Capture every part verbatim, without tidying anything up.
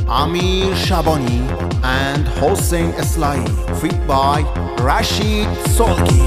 Amir Shabani and Hossein Eslahi, feat by Rashid Solgi.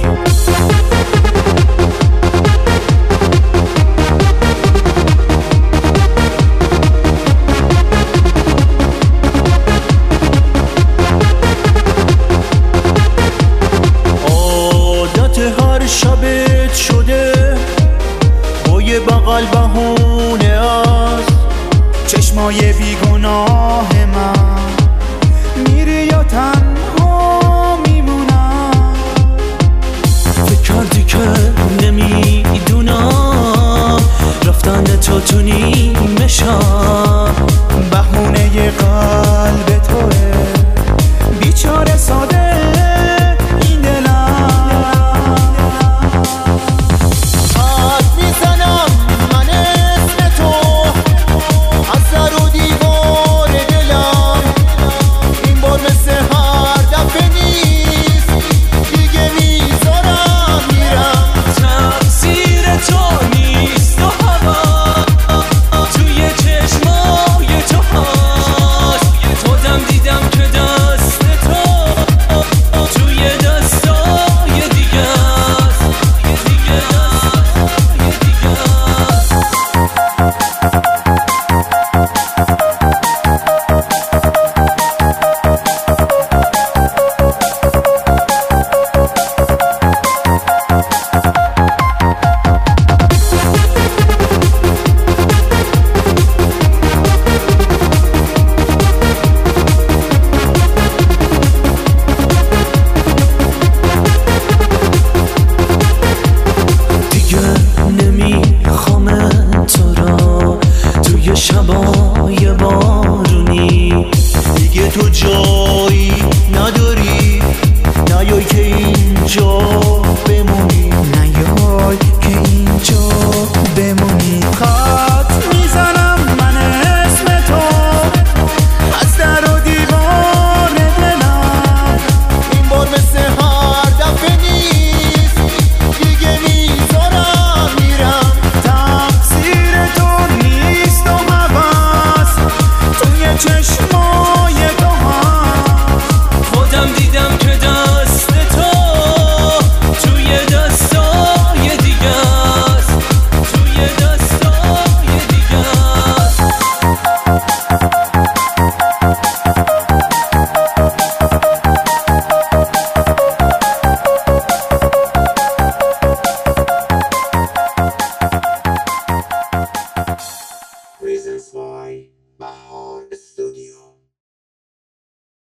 شبت شده با یه بغل بهونه است چشمای بیگناه من میری یا تنها میمونم فکر کردی که نمیدونم رفتن تو تو نیمه شب